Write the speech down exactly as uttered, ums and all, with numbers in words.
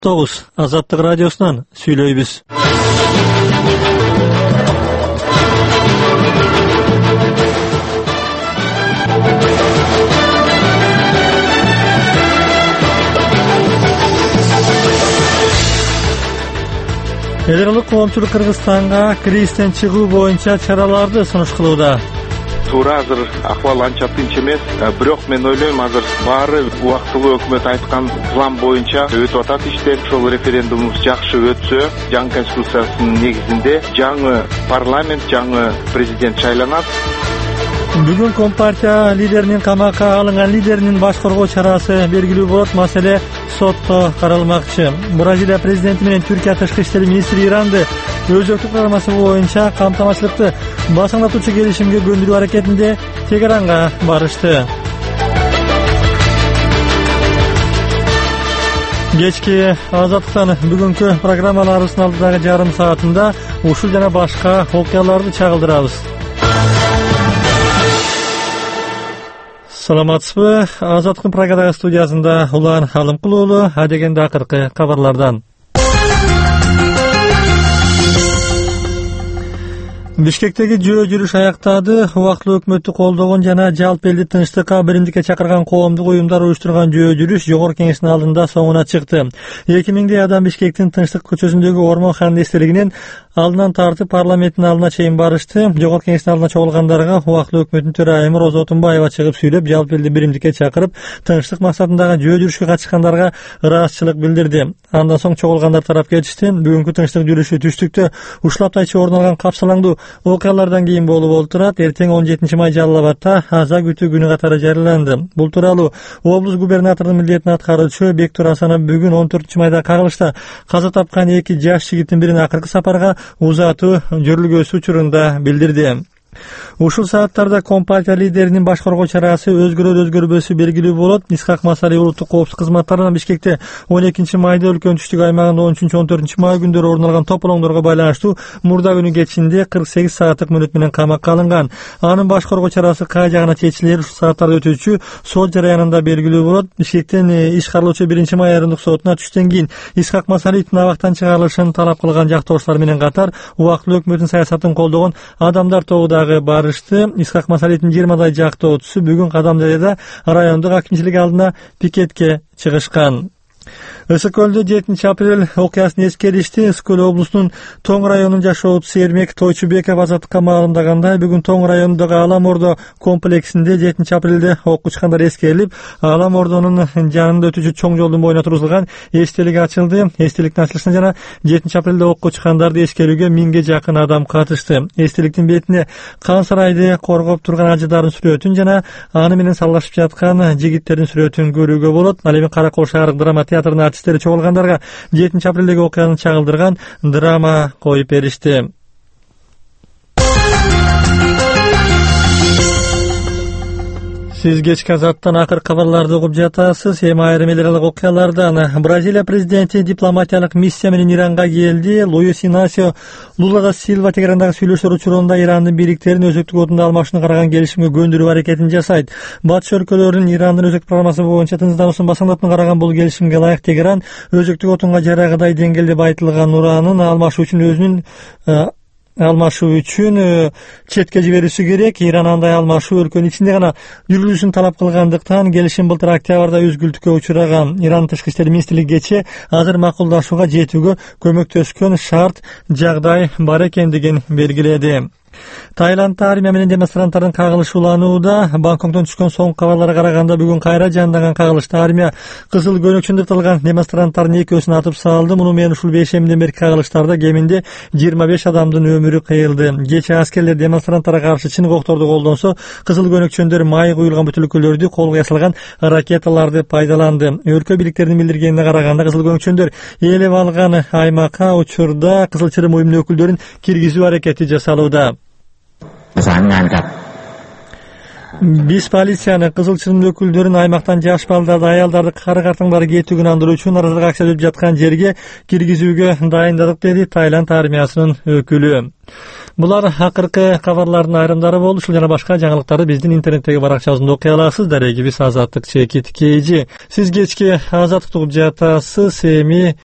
тогуз Азаттык радиосунан сүйлөйбүз. Эл аралык коомчулук Кыргызстанга кризистен чыгуу боюнча чараларды сунуш кылууда. Туура азыр акыбал анча тынч эмес, бирок мен ойлойм азыр баары убактылуу өкмөт айткан план боюнча өтүп атат иштер. Ошол референдумубуз жакшы өтсө, жаңы конституциянын негизинде жаңы парламент, жаңы президент шайланат. Бүгүн Компартия лидеринин камакка алынган лидеринин баш коргоо чарасы белгилүү болот. Маселе сотто каралмакчы. Бразилия президенти менен Түркия тышкы иштер министри Иранды өзөктүк программасы боюнча камтамашчылыкты басаңдатуучу келишимге көндүрүү аракетинде Тегеранга барышты. Кечки Азаттыктан бүгүнкү программаларыбыздын алдыдагы жарым саатында ушул жана башка окуяларды чагылдырабыз. Саламатсызбы? Азаттыктын Праgadагы студиясында Улан Алымкул уулу. Адегенде акыркы кабарлардан. Бишкектеги жөө жүрүш аяктады. Убактылуу өкмөттү колдогон жана жалпы элди тынчтыкка биримдикке чакырган коомдук уюмдар уюштурган жөө жүрүш Жогорку Кеңештин алдында соңуна чыкты. эки миңдей адам Бишкектин Тынчтык көчөсүндөгү Ормон хан эстелигинен алдынан тартып парламенттин алдына чейин барышты. Жогорку Кеңештин алдына чогулгандарга убактылуу өкмөттүн төрайымы Роза Отунбаева чыгып сүйлөп, жалпы элди биримдикке чакырып, тынчтык максатындагы жөө жүрүшкө катышкандарга ыраазычылык билдирди. Андан соң чогулгандар тарап кетишти. Бүгүнкү тынчтык жүрүшү түштүктө ушул аптайчы орун алган капсалаңдуу окуялардан кийин болуп олтурат. Эртең он жетинчи май Жалал Абадта аза күтүү күнү катары жарыяланды. Бул тууралуу облус губернаторунун милдетин аткаруучу Бектур Асанов бүгүн он төртүнчү майда кагылышта каза тапкан эки жаш жигиттин бирин акыркы сапарга узатуу жүрүлгөсү учурунда билдирди. Ушул сааттарда Компартия лидеринин баш коргоо чарасы өзгөрөр өзгөрбөсү белгилүү болот. Исхак Масари улуттук коопсуздук кызматтарынан Бишкекте он экинчи майда өлкөнүн түштүк аймагында он үчүнчү он төртүнчү май күндөрү орун алган тополоңдорго байланыштуу мурда күнү кечинде кырк сегиз сааттык мөөнөт менен камакка алынган. Анын баш коргоо чарасы кай жагына чечилери ушул сааттарда өтүүчү сот жарыянында белгилүү болот. Бишкектен иш каралуучу биринчи май айрымдык сотуна түштөн кийин Исхак Масариевдин абактан чыгарылышын талап кылган жактоошулар менен катар убактылуу өкмөттүн саясатын колдогон адамдар тобу дагы барышты. Исхак Масариевдин жыйырмадай жактоочусу бүгүн Кадамжайда райондук акимчилик алдына пикетке чыгышкан. Ысык көлдө жетинчи апрель окуясын эскеришти. Ысык көл облусунун Тоң районунун жашоочусу Эрмек Тойчубеков азаттыкка маалымдагандай, бүгүн Тоң районундагы Алам Ордо комплексинде жетинчи апрелде окко чыккандар эскерилип, Алам Ордонун жанында өтүүчү чоң жолдун боюна тургузулган эстелик ачылды. Эстеликтин ачылышына жана жетинчи апрелде окко чыккандарды эскерүүгө миңге жакын адам катышты. Эстеликтин бетине Кан Сарайды коргоп турган ажыдардын сүрөтүн жана аны менен саллашып жаткан жигиттердин сүрөтүн көрүүгө болот. Ал эми Каракол шаардык драма театрынын артисттери чогулгандарга жетинчи апрелдеги окуяны чагылдырган драма коюп беришти. Сиз кечки Азаттан акыркы кабарларды угуп жатасыз. Эми айрым эл аралык окуялардан. Бразилия президенти дипломатиялык миссия менен Иранга келди. Луис Инасио Лула да Силва Тегерандагы сүйлөшүүлөр учурунда Ирандын бийликтерин өзөктүк отунду алмашууну караган келишимге көндүрүү аракетин жасайт. Батыш өлкөлөрүнүн Ирандын өзөктүк программасы боюнча тынчсыздандыруусун басаңдатууну караган бул келишимге ылайык Тегеран өзөктүк отунга жарагыдай деңгээлде байытылган уранын алмашуу үчүн өзүнүн алмашуу үчүн четке жиберүүсү керек. Иран андай алмашуу өлкөнүн ичинде гана жүргүзүүсүн талап кылгандыктан келишим былтыр октябрда үзгүлтүккө учураган. Иран тышкы иштер министрлиги кечээ азыр макулдашууга жетүүгө көмөктөшкөн шарт жагдай бар экендигин белгиледи. Таиландда армия менен демонстранттардын кагылышы уланууда. Бангкоктон түшкөн соңку кабарларга караганда бүгүн кайра жандаган кагылышта армия кызыл көнөкчөндө тылган демонстранттардын экөөсүн атып салды. Муну менен ушул бейшемден берки кагылыштарда кеминде жыйырма беш адамдын өмүрү кыйылды. Кечээ аскерлер демонстранттарга каршы чын окторду колдонсо, кызыл көнөкчөндөр май куюлган бөтөлкөлөрдү, колго ясалган ракеталарды пайдаланды. Өлкө бийликтеринин билдиргенине караганда кызыл көнөкчөндөр ээлеп алган аймакка учурда кызыл чырым уюмунун өкүлдөрүн киргизүү аракети жасалууда. Биз полицияны кызыл чырымдын өкүлдөрүн аймактан жаш балдарды, аялдарды, кары картаңдарды кетүүгө андыруу үчүн наразылык акция өтүп жаткан жерге киргизүүгө дайындадык, деди Таиланд армиясынын өкүлү. Булар акыркы кабарлардын айрымдары болду. Ушул жана башка жаңылыктарды биздин интернеттеги баракчабызда окуй аласыз. Дарегибиз Азаттык чекит кейжи. Сиз кечки Азаттыкты угуп жатасыз. Эми